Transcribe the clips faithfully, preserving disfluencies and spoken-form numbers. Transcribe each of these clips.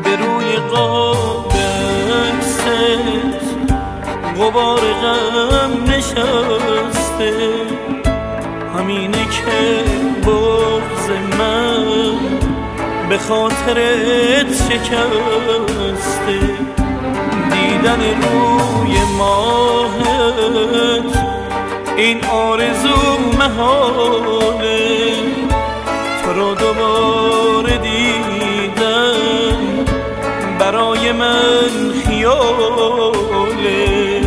به روی قاب عکست غبار غم نشسته، همینه که بغض من به خاطرت شکسته. دیدن روی ماهت این آرزو محاله، تو رو دوباره دیدن برای من خیاله.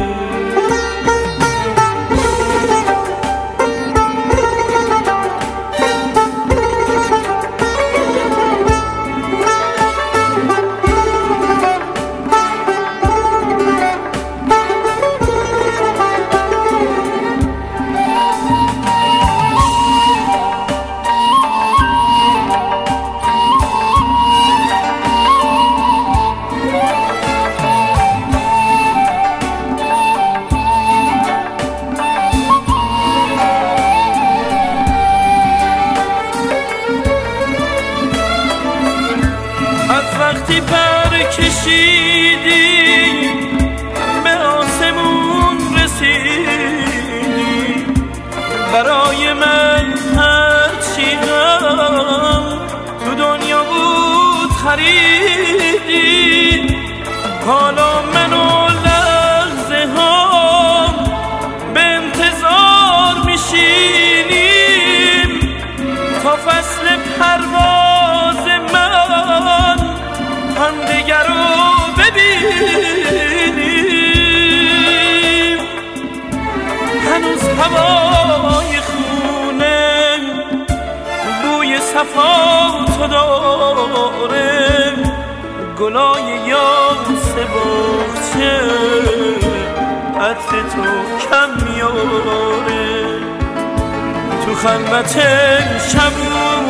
وقتی پر کشیدی به آسمون رسیدی، برای من هرچی غم تو دنیا بود خریدی. حالا من و لحظه ها به انتظار میشینیم تا فصل پرواز من همدیگر رو ببینیم. هنوز هوای خونه بوی صفا تو داره، گلای یاس باغچه عطر تو کم میاره. تو خلوت شب